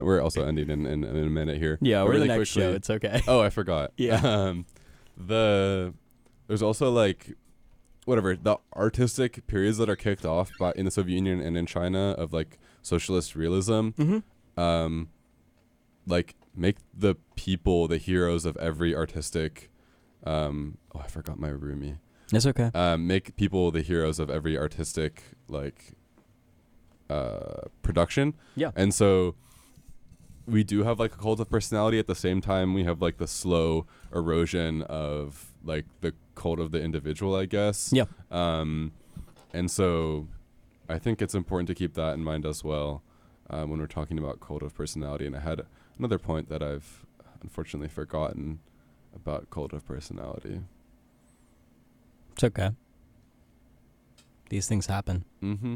We're also ending in a minute here. Yeah, But we're really the next quickly- show. It's okay. Oh, I forgot. Yeah. There's also like whatever the artistic periods that are kicked off by in the Soviet Union and in China of like socialist realism. Mm-hmm. Like make the people the heroes of every artistic. I forgot my roomie. It's okay. Make people the heroes of every artistic like production. Yeah. And so we do have like a cult of personality. At the same time, we have like the slow erosion of like the cult of the individual, I guess. Yeah. And so I think it's important to keep that in mind as well when we're talking about cult of personality. And I had another point that I've unfortunately forgotten about cult of personality. It's okay. These things happen. Mm-hmm.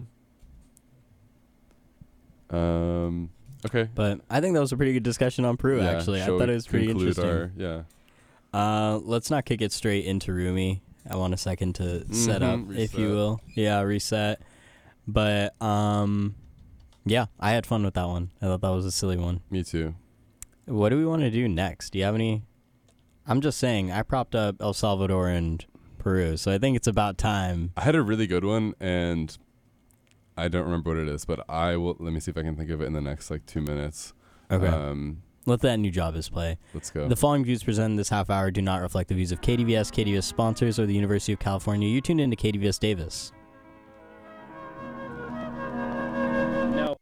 Okay. But I think that was a pretty good discussion on Peru, Yeah, actually. I shall thought we it was pretty conclude interesting. Yeah. Let's not kick it straight into Rumi. I want a second to set up, if you reset. will. Yeah, reset. But, yeah, I had fun with that one. I thought that was a silly one. Me too. What do we want to do next? Do you have any? I'm just saying, I propped up El Salvador and Peru, so I think it's about time. I had a really good one, and I don't remember what it is, but I will. Let me see if I can think of it in the next like 2 minutes. Okay. Let that new job is play. Let's go. The following views presented in this half hour do not reflect the views of KDVS, KDVS sponsors, or the University of California. You tuned into KDVS Davis. No.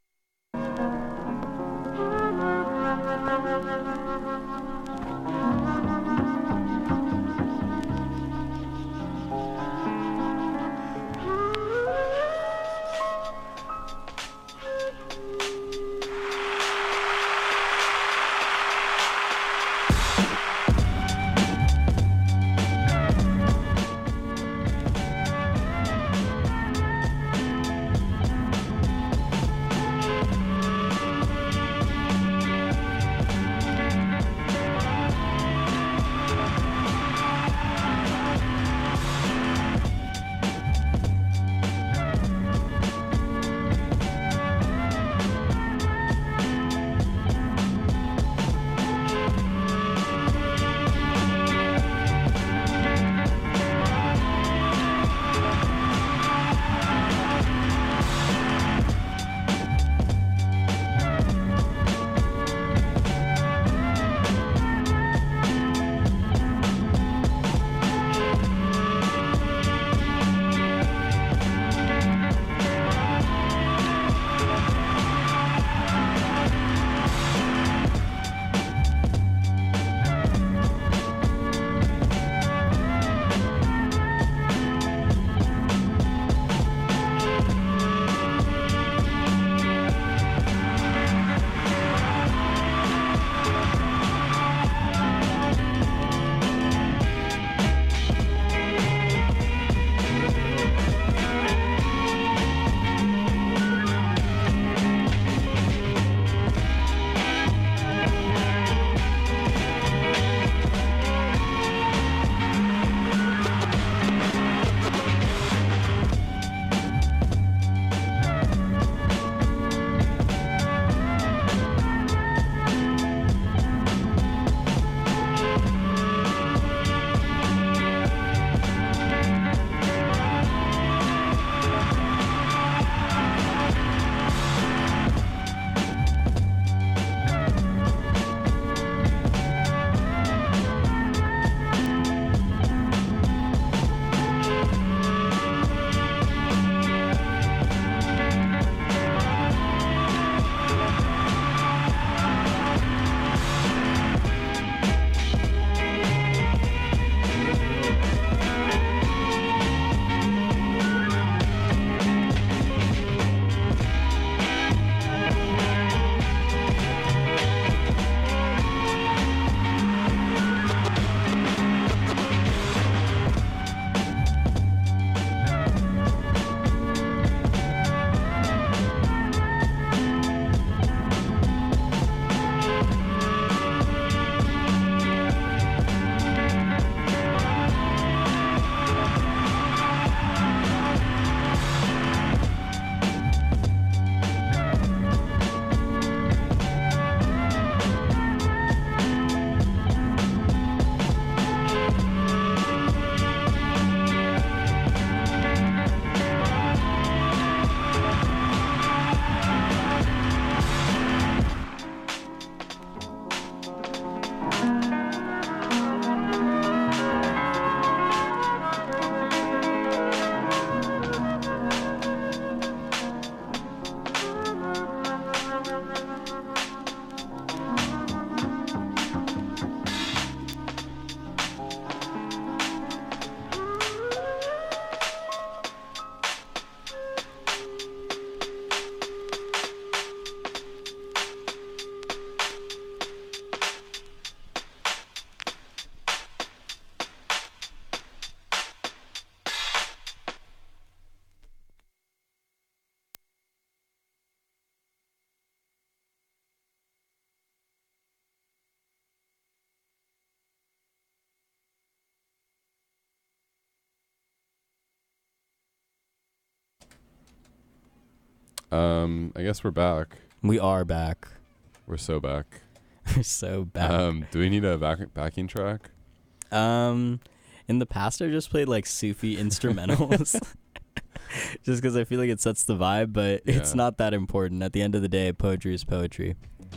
I guess we're back. We are back. We're so back. We're so back. Do we need a backing track? In the past, I just played like Sufi instrumentals, just because I feel like it sets the vibe. But it's Yeah. not that important. At the end of the day, poetry is poetry.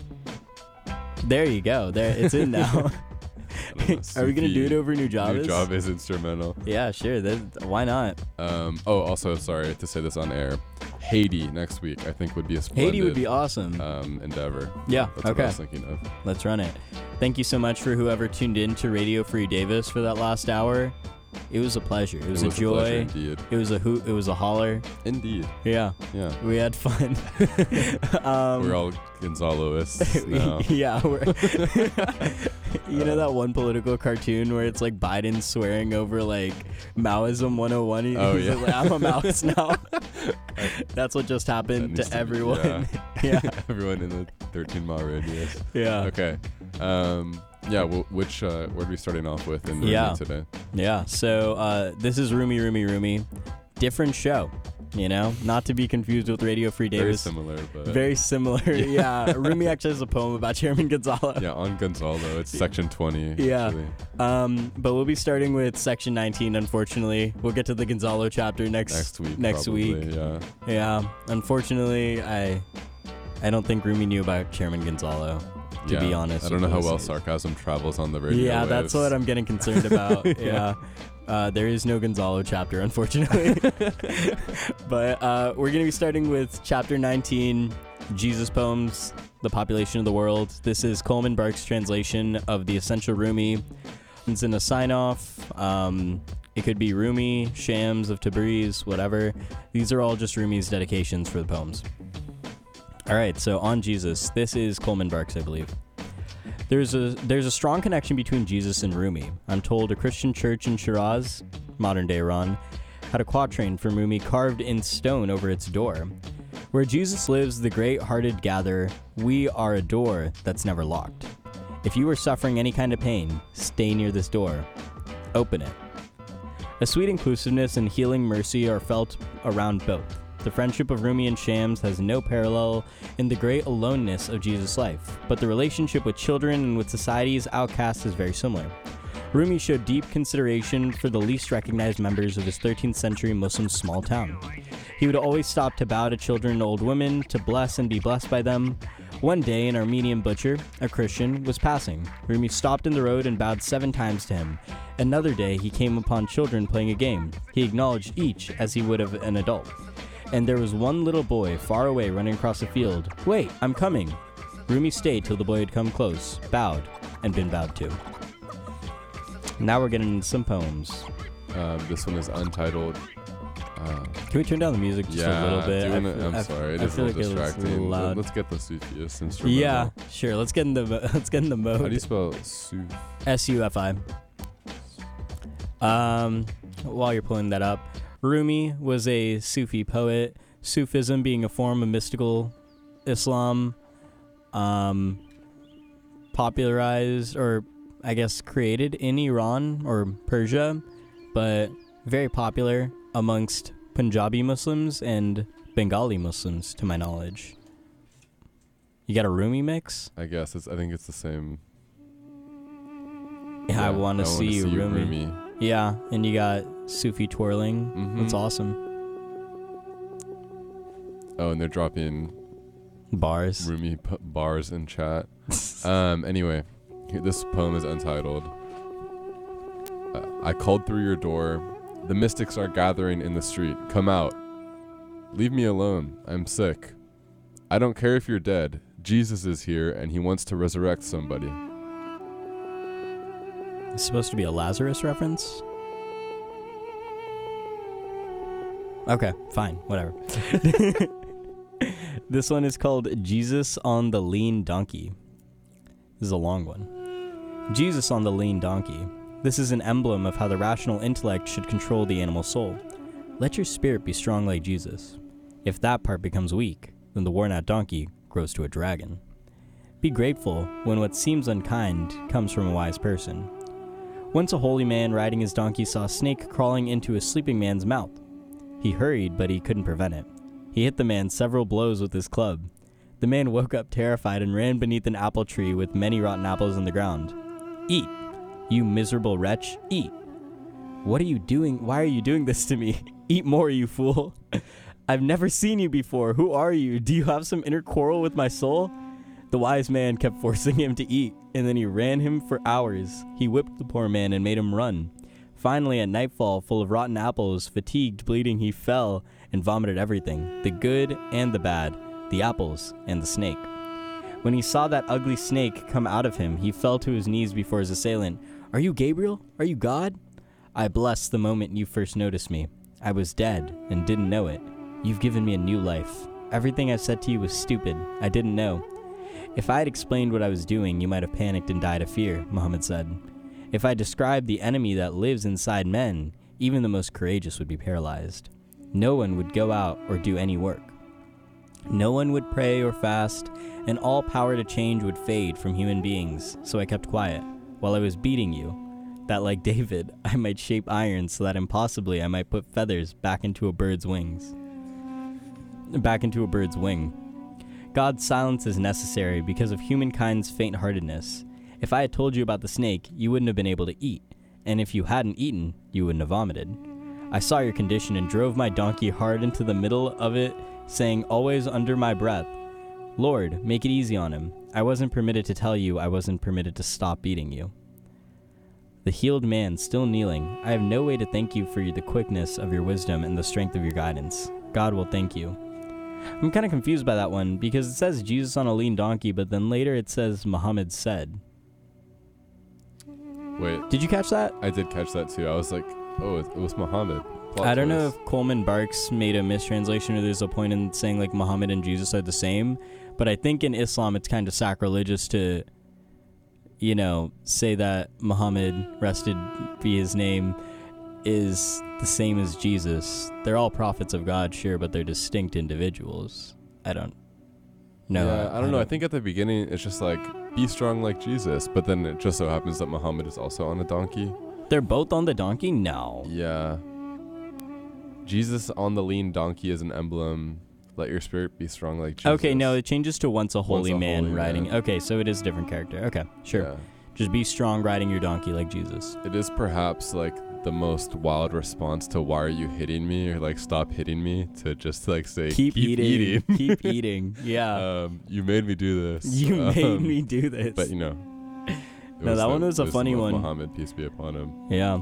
There you go. There, it's in now. I don't know, Are we gonna do it Sufi over New Java? New is instrumental. Yeah, sure. Why not? Also, sorry to say this on air. Haiti next week, I think, would be a splendid Haiti would be awesome. endeavor. Yeah. That's what I Okay. was thinking of. Let's run it. Thank you so much for whoever tuned in to Radio Free Davis for that last hour. It was a pleasure. It was a pleasure joy. indeed. It was a hoot. It was a holler. Indeed. Yeah. Yeah. We had fun. We're all Gonzaloists now. Yeah. You know that one political cartoon where it's like Biden swearing over like Maoism 101? Oh, He's yeah. like, I'm a Maoist now. That's what just happened That needs to to be- everyone. Yeah. Everyone in the 13-mile radius. Yeah. Okay. Yeah. Which word are we starting off with in Yeah. Rumi today? Yeah. So this is Rumi. Different show. You know, not to be confused with Radio Free Very Davis. similar, but Very similar. Yeah. Rumi actually has a poem about Chairman Gonzalo. yeah, on Gonzalo, it's section 20. Yeah. Actually. But we'll be starting with section 19. Unfortunately, we'll get to the Gonzalo chapter next week. Next probably, week. Yeah. Yeah. Unfortunately, I don't think Rumi knew about Chairman Gonzalo. To be honest, I don't know how well listeners. sarcasm travels on the radio. Yeah, that's what I'm getting concerned about. Yeah. There is no Gonzalo chapter, unfortunately. But we're going to be starting with chapter 19, Jesus Poems, The Population of the World. This is Coleman Barks' translation of the Essential Rumi. It's in a sign-off. It could be Rumi, Shams of Tabriz, whatever. These are all just Rumi's dedications for the poems. All right, so on Jesus. This is Coleman Barks, I believe. There's a strong connection between Jesus and Rumi. I'm told a Christian church in Shiraz, modern-day Iran, had a quatrain from Rumi carved in stone over its door. Where Jesus lives, the great-hearted gather, we are a door that's never locked. If you are suffering any kind of pain, stay near this door. Open it. A sweet inclusiveness and healing mercy are felt around both. The friendship of Rumi and Shams has no parallel in the great aloneness of Jesus' life, but the relationship with children and with society's outcasts is very similar. Rumi showed deep consideration for the least recognized members of his 13th century Muslim small town. He would always stop to bow to children and old women, to bless and be blessed by them. One day, an Armenian butcher, a Christian, was passing. Rumi stopped in the road and bowed 7 times to him. Another day, he came upon children playing a game. He acknowledged each as he would of an adult. And there was one little boy far away running across a field. Wait, I'm coming. Rumi stayed till the boy had come close, bowed, and been bowed to. Now we're getting into some poems. This one is untitled. Can we turn down the music just a little bit? I'm sorry, it is a little distracting. Loud. Let's get the Sufiist instrumental. Yeah, sure. Let's get in the mode. How do you spell Suf? SUFI. While you're pulling that up, Rumi was a Sufi poet. Sufism being a form of mystical Islam, popularized or I guess created in Iran or Persia, but very popular amongst Punjabi Muslims and Bengali Muslims, to my knowledge. You got a Rumi mix? I guess I think it's the same. Yeah, I want to see Rumi. Rumi. Yeah, and you got Sufi twirling. Mhm. That's awesome. Oh, and they're dropping Bars. Rumi bars in chat. Anyway, this poem is untitled. I called through your door. The mystics are gathering in the street. Come out. Leave me alone. I'm sick. I don't care if you're dead. Jesus is here and he wants to resurrect somebody. It's supposed to be a Lazarus reference? Okay, fine, whatever. This one is called Jesus on the Lean Donkey. This is a long one. Jesus on the lean donkey. This is an emblem of how the rational intellect should control the animal soul. Let your spirit be strong like Jesus. If that part becomes weak, then the worn-out donkey grows to a dragon. Be grateful when what seems unkind comes from a wise person. Once a holy man riding his donkey saw a snake crawling into a sleeping man's mouth. He hurried, but he couldn't prevent it. He hit the man several blows with his club. The man woke up terrified and ran beneath an apple tree with many rotten apples in the ground. Eat, you miserable wretch, eat. What are you doing? Why are you doing this to me? Eat more, you fool. I've never seen you before. Who are you? Do you have some inner quarrel with my soul? The wise man kept forcing him to eat, and then he ran him for hours. He whipped the poor man and made him run. Finally, at nightfall, full of rotten apples, fatigued, bleeding, he fell and vomited everything, the good and the bad, the apples and the snake. When he saw that ugly snake come out of him, he fell to his knees before his assailant. Are you Gabriel? Are you God? I blessed the moment you first noticed me. I was dead and didn't know it. You've given me a new life. Everything I said to you was stupid. I didn't know. If I had explained what I was doing, you might have panicked and died of fear, Muhammad said. If I described the enemy that lives inside men, even the most courageous would be paralyzed. No one would go out or do any work. No one would pray or fast, and all power to change would fade from human beings, so I kept quiet, while I was beating you, that like David, I might shape iron so that impossibly I might put feathers back into a bird's wing. God's silence is necessary because of humankind's faint-heartedness. If I had told you about the snake, you wouldn't have been able to eat, and if you hadn't eaten, you wouldn't have vomited. I saw your condition and drove my donkey hard into the middle of it, saying always under my breath, Lord, make it easy on him. I wasn't permitted to tell you I wasn't permitted to stop beating you. The healed man, still kneeling, I have no way to thank you for the quickness of your wisdom and the strength of your guidance. God will thank you. I'm kind of confused by that one, because it says Jesus on a lean donkey, but then later it says Muhammad said. Wait. Did you catch that? I did catch that too. I was like, oh, it was Muhammad. I don't know if Coleman Barks made a mistranslation or there's a point in saying like Muhammad and Jesus are the same, but I think in Islam it's kind of sacrilegious to, say that Muhammad, rested be his name, is the same as Jesus. They're all prophets of God, sure, but they're distinct individuals. I don't know. Yeah, I don't know. I think at the beginning it's just like, be strong like Jesus, but then it just so happens that Muhammad is also on a donkey. They're both on the donkey? No. Yeah. Jesus on the lean donkey is an emblem. Let your spirit be strong like Jesus. Okay, no, it changes to once a holy man riding. Man. Okay, so it is a different character. Okay, sure. Yeah. Just be strong riding your donkey like Jesus. It is perhaps like the most wild response to why are you hitting me, or like stop hitting me, to just like say keep eating. Keep eating. Yeah. You made me do this. You made me do this. But no, that one was a funny one. Muhammad, peace be upon him. Yeah.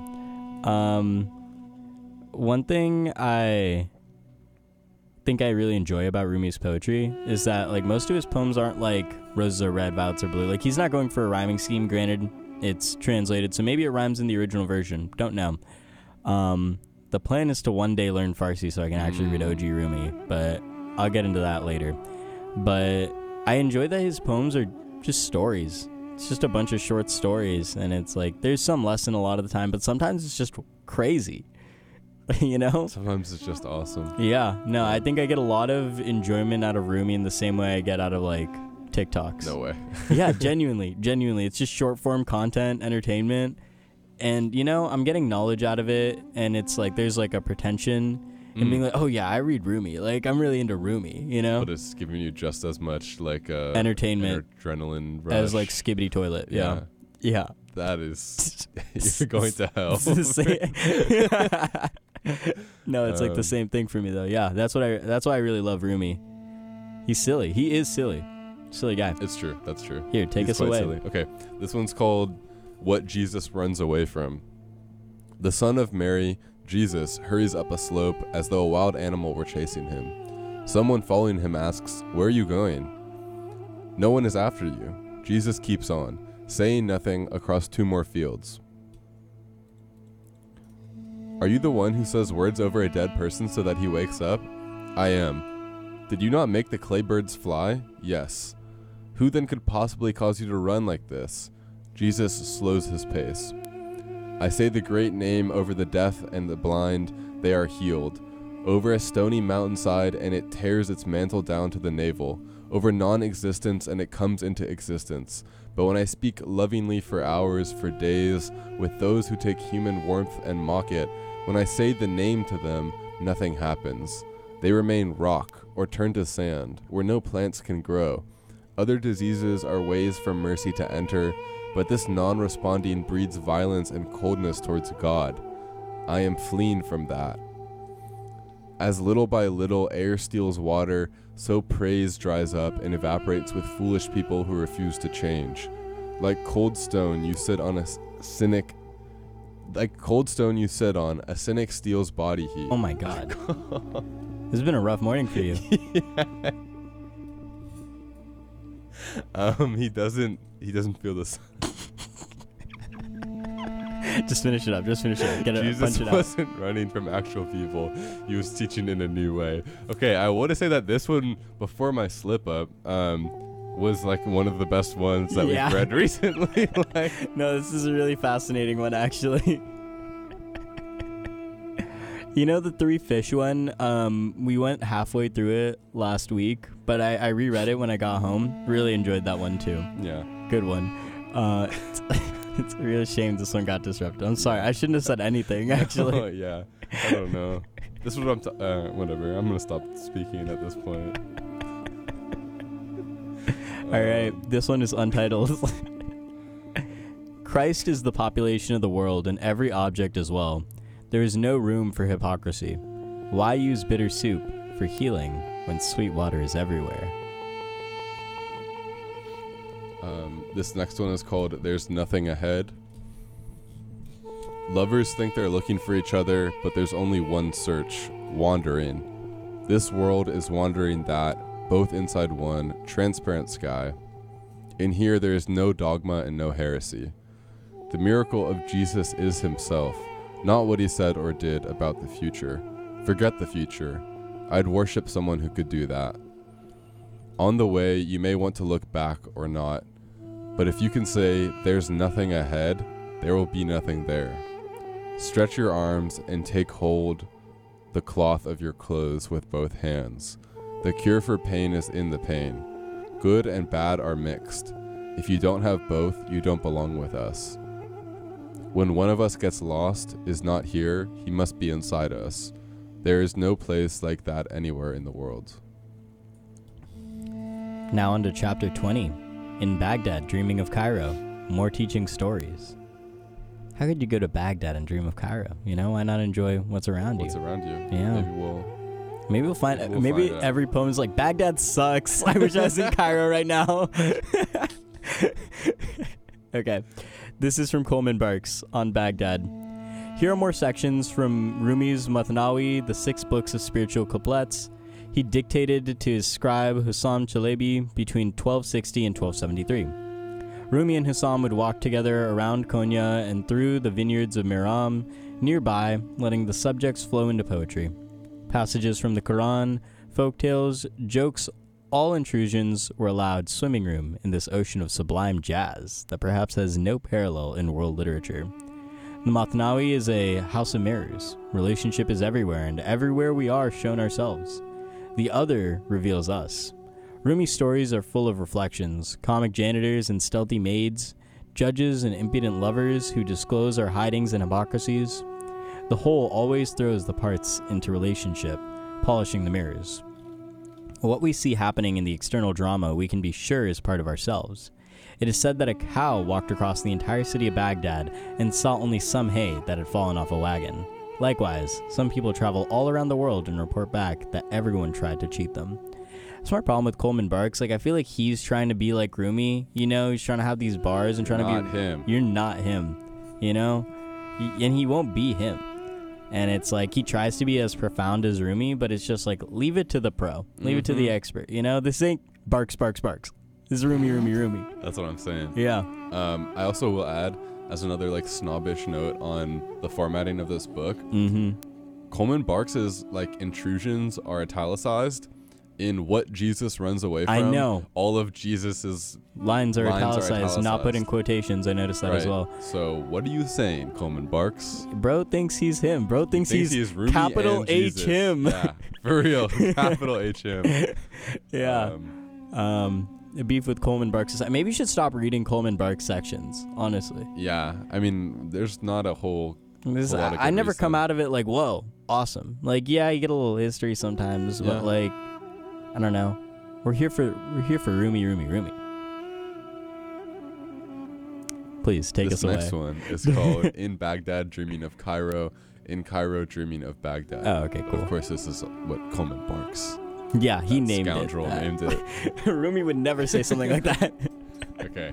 One thing I think I really enjoy about Rumi's poetry is that like most of his poems aren't like roses are red, violets are blue. Like he's not going for a rhyming scheme. Granted, it's translated, so maybe it rhymes in the original version. Don't know. The plan is to one day learn Farsi so I can actually read OG Rumi, but I'll get into that later. But I enjoy that his poems are just stories. It's just a bunch of short stories, and it's like there's some lesson a lot of the time, but sometimes it's just crazy. Sometimes it's just awesome. Yeah. No, I think I get a lot of enjoyment out of Rumi in the same way I get out of like TikToks. No way. Yeah, genuinely. It's just short form content, entertainment. And, I'm getting knowledge out of it. And it's like, there's like a pretension in being like, oh yeah, I read Rumi. Like, I'm really into Rumi, But it's giving you just as much like entertainment, adrenaline rush as like Skibbity Toilet. Yeah. Yeah. That is, you're going to hell. No, it's like the same thing for me though. Yeah, that's why I really love Rumi. He's silly. He is silly. Silly guy. It's true. That's true. Here, take us away. Silly. Okay, this one's called What Jesus Runs Away From. The son of Mary, Jesus, hurries up a slope as though a wild animal were chasing him. Someone following him asks, "Where are you going?" No one is after you. Jesus keeps on, saying nothing across 2 more fields. Are you the one who says words over a dead person so that he wakes up? I am. Did you not make the clay birds fly? Yes. Who then could possibly cause you to run like this? Jesus slows his pace. I say the great name over the deaf and the blind, they are healed. Over a stony mountainside, and it tears its mantle down to the navel. Over non-existence, and it comes into existence. But when I speak lovingly for hours, for days, with those who take human warmth and mock it, when I say the name to them, nothing happens. They remain rock or turn to sand, where no plants can grow. Other diseases are ways for mercy to enter, but this non-responding breeds violence and coldness towards God. I am fleeing from that. As little by little air steals water, so praise dries up and evaporates with foolish people who refuse to change. Like cold stone you sit on, a cynic steals body heat. Oh my God. This has been a rough morning for you. He doesn't feel this. Just finish it up. Get it, Jesus punch it out. wasn't running from actual people. He was teaching in a new way. Okay, I want to say that this one, before my slip up, was like one of the best ones that we've read recently. No, this is a really fascinating one, actually. You know the 3 fish one? We went halfway through it last week, but I reread it when I got home. Really enjoyed that one too. Yeah. Good one. It's a real shame this one got disrupted. I'm sorry. I shouldn't have said anything, actually. Oh, yeah. I don't know. This is what whatever. I'm going to stop speaking at this point. All right. This one is untitled. Christ is the population of the world and every object as well. There is no room for hypocrisy. Why use bitter soup for healing when sweet water is everywhere? This next one is called There's Nothing Ahead. Lovers think they're looking for each other, but there's only one search, wandering. This world is wandering that, both inside one transparent sky. In here there is no dogma and no heresy. The miracle of Jesus is himself, not what he said or did about the future. Forget the future. I'd worship someone who could do that. On the way, you may want to look back or not, but if you can say, there's nothing ahead, there will be nothing there. Stretch your arms and take hold the cloth of your clothes with both hands. The cure for pain is in the pain. Good and bad are mixed. If you don't have both, you don't belong with us. When one of us gets lost, is not here, he must be inside us. There is no place like that anywhere in the world. Now on to chapter 20. In Baghdad, dreaming of Cairo. More teaching stories. How could you go to Baghdad and dream of Cairo? You know, why not enjoy what's around you? What's around you? Yeah. Maybe we'll find. Maybe every poem's like, Baghdad sucks. I wish I was in Cairo right now. Okay. This is from Coleman Barks on Baghdad. Here are more sections from Rumi's Mathnawi, the 6 books of spiritual couplets. He dictated to his scribe Hussam Chalebi between 1260 and 1273. Rumi and Hussam would walk together around Konya and through the vineyards of Miram nearby, letting the subjects flow into poetry. Passages from the Quran, folktales, jokes, all intrusions were allowed swimming room in this ocean of sublime jazz that perhaps has no parallel in world literature. The Mathnawi is a house of mirrors. Relationship is everywhere, and everywhere we are shown ourselves. The other reveals us. Rumi's stories are full of reflections, comic janitors and stealthy maids, judges and impudent lovers who disclose our hidings and hypocrisies. The whole always throws the parts into relationship, polishing the mirrors. What we see happening in the external drama we can be sure is part of ourselves. It is said that a cow walked across the entire city of Baghdad and saw only some hay that had fallen off a wagon. Likewise, some people travel all around the world and report back that everyone tried to cheat them. That's my problem with Coleman Barks. Like, I feel like he's trying to be like Rumi, you know? He's trying to have these bars and trying to be... Not him. You're not him, you know? And he won't be him. And it's like, he tries to be as profound as Rumi, but it's just like, leave it to the pro. Leave it to the expert, you know? This ain't Barks. This is Rumi. That's what I'm saying. Yeah. I also will add, as another like snobbish note on the formatting of this book, Coleman Barks's like intrusions are italicized. In what Jesus runs away from, I know. All of Jesus's lines are italicized, not put in quotations. I noticed that as well. So what are you saying, Coleman Barks? Bro thinks he's him. Bro thinks he's Rumi capital and H Jesus. him. Yeah, for real. Capital H him. Yeah. Beef with Coleman Barks. Maybe you should stop reading Coleman Barks sections, honestly. Yeah. I mean, there's not a whole I never come out of it like, whoa, awesome. Like, yeah, you get a little history sometimes, but like, I don't know. We're here for Rumi. Please take us away. This next one is called "In Baghdad, Dreaming of Cairo." In Cairo, Dreaming of Baghdad. Oh, okay, cool. Of course, this is what Coleman Barks. Yeah, he named scoundrel it. named it. Rumi would never say something like that. Okay.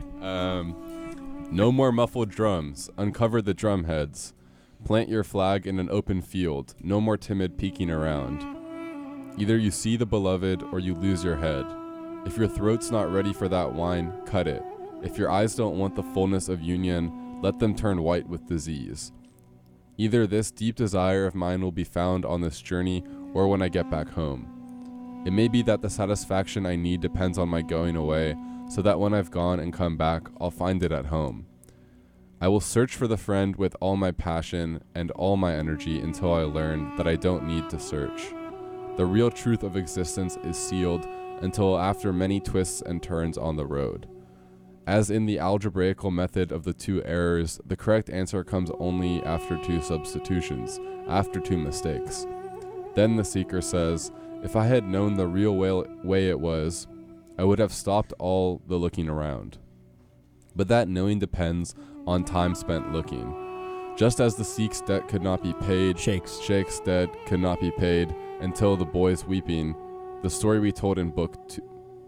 No more muffled drums. Uncover the drum heads. Plant your flag in an open field. No more timid peeking around. Either you see the beloved or you lose your head. If your throat's not ready for that wine, cut it. If your eyes don't want the fullness of union, let them turn white with disease. Either this deep desire of mine will be found on this journey or when I get back home. It may be that the satisfaction I need depends on my going away, so that when I've gone and come back, I'll find it at home. I will search for the friend with all my passion and all my energy until I learn that I don't need to search. The real truth of existence is sealed until after many twists and turns on the road. As in the algebraical method of the two errors, the correct answer comes only after two substitutions, after two mistakes. Then the seeker says, if I had known the real way it was, I would have stopped all the looking around. But that knowing depends on time spent looking. Just as the Sikh's debt could not be paid, Sheikh's debt could not be paid until the boys weeping, the story we told in book 2.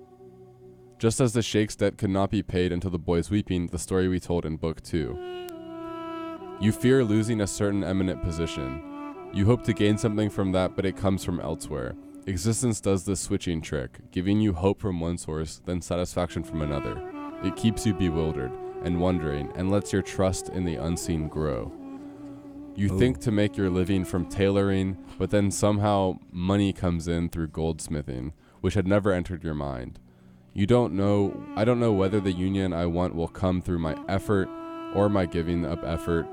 Just as the Sheikh's debt could not be paid until the boys weeping, the story we told in book 2. You fear losing a certain eminent position. You hope to gain something from that, but it comes from elsewhere. Existence does this switching trick, giving you hope from one source, then satisfaction from another. It keeps you bewildered and wondering, and lets your trust in the unseen grow. You think to make your living from tailoring, but then somehow money comes in through goldsmithing, which had never entered your mind. I don't know whether the union I want will come through my effort or my giving up effort,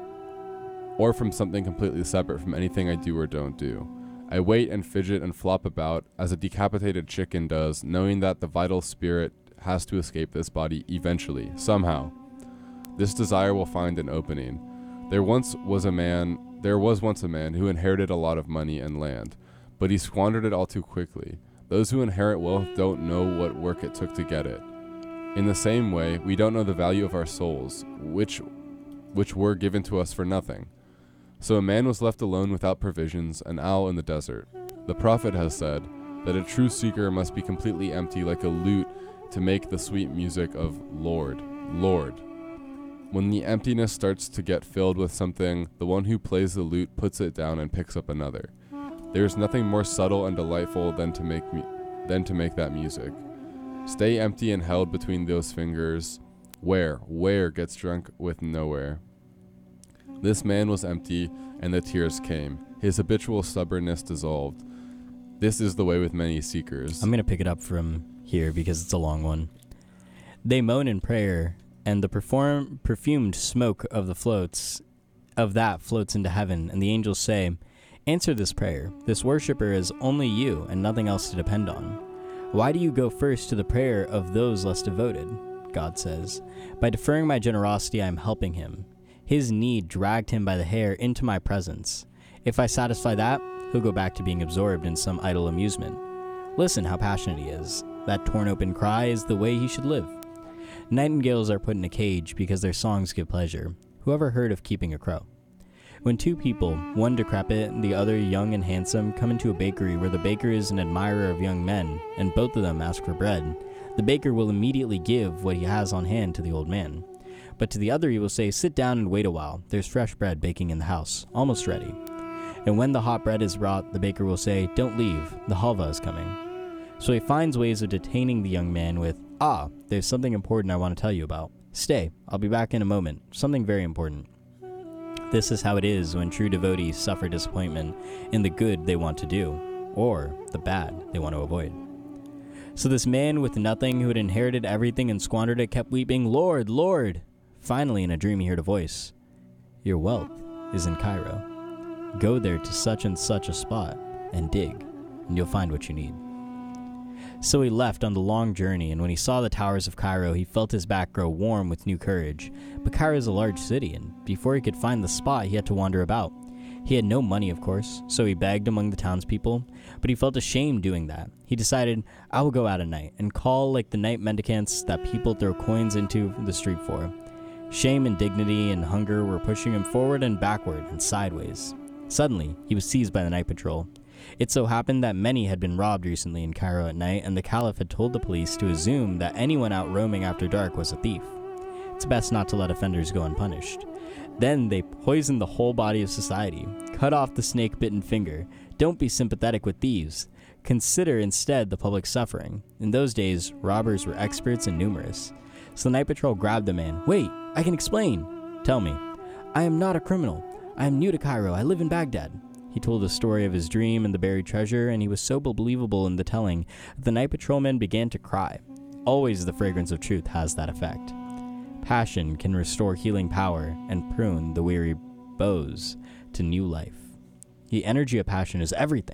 or from something completely separate from anything I do or don't do. I wait and fidget and flop about as a decapitated chicken does, knowing that the vital spirit has to escape this body eventually, somehow. This desire will find an opening. There was once a man who inherited a lot of money and land, but he squandered it all too quickly. Those who inherit wealth don't know what work it took to get it. In the same way, we don't know the value of our souls, which were given to us for nothing. So a man was left alone without provisions, an owl in the desert. The prophet has said that a true seeker must be completely empty like a lute to make the sweet music of Lord, Lord. When the emptiness starts to get filled with something, the one who plays the lute puts it down and picks up another. There is nothing more subtle and delightful than to make that music. Stay empty and held between those fingers. Where gets drunk with nowhere. This man was empty, and the tears came. His habitual stubbornness dissolved. This is the way with many seekers. I'm going to pick it up from here because it's a long one. They moan in prayer, and the perfumed smoke of that floats into heaven, and the angels say, answer this prayer. This worshipper is only you and nothing else to depend on. Why do you go first to the prayer of those less devoted? God says, by deferring my generosity, I am helping him. His need dragged him by the hair into my presence. If I satisfy that, he'll go back to being absorbed in some idle amusement. Listen how passionate he is. That torn open cry is the way he should live. Nightingales are put in a cage because their songs give pleasure. Whoever heard of keeping a crow? When two people, one decrepit and the other young and handsome, come into a bakery where the baker is an admirer of young men, and both of them ask for bread, the baker will immediately give what he has on hand to the old man. But to the other he will say, sit down and wait a while. There's fresh bread baking in the house, almost ready. And when the hot bread is brought, the baker will say, don't leave, the halva is coming. So he finds ways of detaining the young man with, there's something important I want to tell you about. Stay, I'll be back in a moment, something very important. This is how it is when true devotees suffer disappointment in the good they want to do, or the bad they want to avoid. So this man with nothing who had inherited everything and squandered it kept weeping, Lord, Lord! Finally, in a dream he heard a voice. Your wealth is in Cairo. Go there to such and such a spot and dig, and you'll find what you need. So he left on the long journey, and when he saw the towers of Cairo, he felt his back grow warm with new courage. But Cairo is a large city, and before he could find the spot, he had to wander about. He had no money, of course, so he begged among the townspeople, but he felt ashamed doing that. He decided, I will go out at night and call like the night mendicants that people throw coins into the street for. Shame and dignity and hunger were pushing him forward and backward and sideways. Suddenly, he was seized by the night patrol. It so happened that many had been robbed recently in Cairo at night, and the Caliph had told the police to assume that anyone out roaming after dark was a thief. It's best not to let offenders go unpunished. Then they poisoned the whole body of society. Cut off the snake-bitten finger. Don't be sympathetic with thieves. Consider instead the public suffering. In those days, robbers were experts and numerous. So the night patrol grabbed the man. Wait, I can explain. Tell me. I am not a criminal. I am new to Cairo. I live in Baghdad. He told the story of his dream and the buried treasure, and he was so believable in the telling that the night patrolman began to cry. Always the fragrance of truth has that effect. Passion can restore healing power and prune the weary boughs to new life. The energy of passion is everything.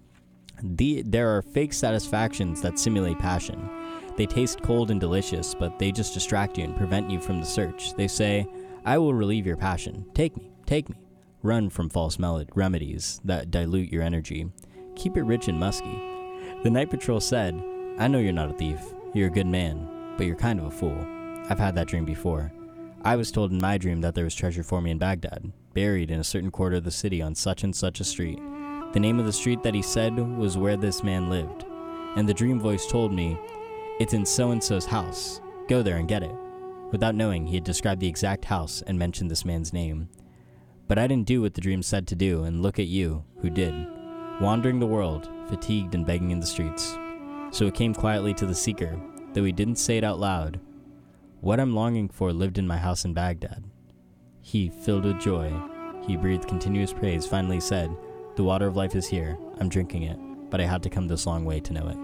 There are fake satisfactions that simulate passion. They taste cold and delicious, but they just distract you and prevent you from the search. They say, I will relieve your passion. Take me, take me. Run from false remedies that dilute your energy. Keep it rich and musky. The night patrol said, I know you're not a thief. You're a good man, but you're kind of a fool. I've had that dream before. I was told in my dream that there was treasure for me in Baghdad, buried in a certain quarter of the city on such and such a street. The name of the street that he said was where this man lived. And the dream voice told me, it's in so-and-so's house. Go there and get it. Without knowing, he had described the exact house and mentioned this man's name. But I didn't do what the dream said to do, and look at you, who did. Wandering the world, fatigued and begging in the streets. So it came quietly to the seeker, though he didn't say it out loud. What I'm longing for lived in my house in Baghdad. He, filled with joy, he breathed continuous praise, finally said, the water of life is here, I'm drinking it, but I had to come this long way to know it.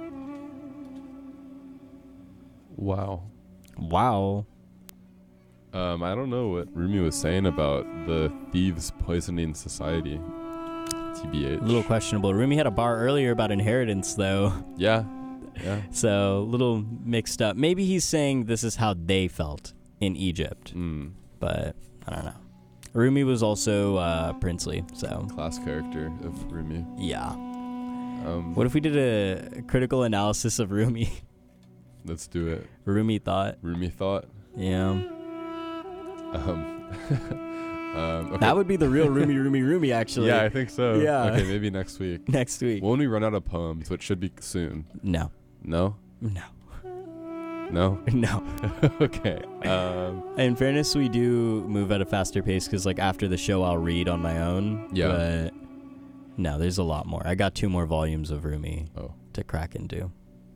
Wow. Wow. I don't know what Rumi was saying about the thieves poisoning society. TBH. A little questionable. Rumi had a bar earlier about inheritance, though. Yeah. So, a little mixed up. Maybe he's saying this is how they felt in Egypt. But, I don't know. Rumi was also princely, so. Class character of Rumi. Yeah. What if we did a critical analysis of Rumi? Let's do it. Rumi thought. Rumi thought? Yeah. Okay. That would be the real Rumi, actually. Yeah, I think so. Yeah. Okay, maybe next week. Next week. When we run out of poems, which should be soon. No. No? No. No? No. Okay. In fairness, we do move at a faster pace because, like, after the show, I'll read on my own. Yeah. But no, there's a lot more. I got 2 more volumes of Rumi to crack into.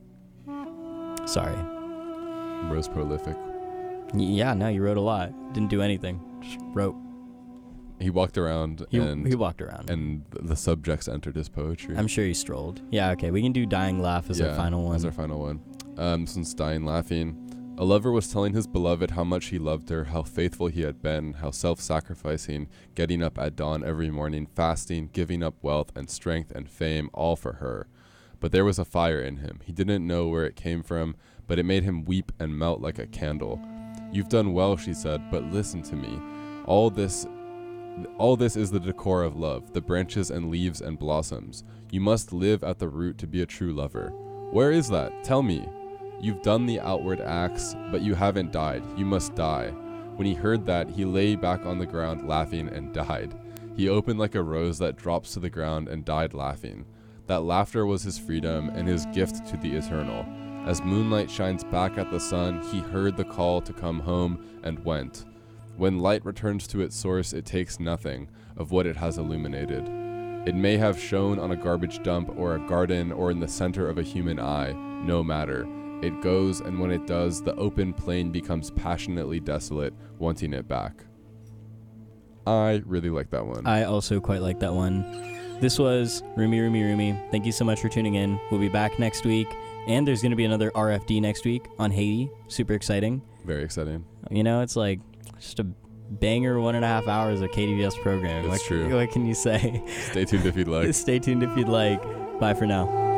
Sorry. Rose prolific. Yeah, no, you wrote a lot. Didn't do anything. Just wrote. He walked around He walked around. And the subjects entered his poetry. I'm sure he strolled. Yeah, okay. We can do Dying Laugh as our final one. As our final one. Since Dying Laughing. A lover was telling his beloved how much he loved her, how faithful he had been, how self-sacrificing, getting up at dawn every morning, fasting, giving up wealth and strength and fame, all for her. But there was a fire in him. He didn't know where it came from, but it made him weep and melt like a candle. You've done well, she said, but listen to me. All this is the decor of love, the branches and leaves and blossoms. You must live at the root to be a true lover. Where is that? Tell me. You've done the outward acts, but you haven't died. You must die. When he heard that, he lay back on the ground laughing and died. He opened like a rose that drops to the ground and died laughing. That laughter was his freedom and his gift to the eternal. As moonlight shines back at the sun, he heard the call to come home and went. When light returns to its source, it takes nothing of what it has illuminated. It may have shone on a garbage dump or a garden or in the center of a human eye, no matter. It goes, and when it does, the open plain becomes passionately desolate, wanting it back. I really like that one. I also quite like that one. This was Rumi. Thank you so much for tuning in. We'll be back next week. And there's going to be another RFD next week on Haiti. Super exciting. Very exciting. You know, it's like just a banger 1.5 hours of KDVS programming. It's true. What can you say? Stay tuned if you'd like. Stay tuned if you'd like. Bye for now.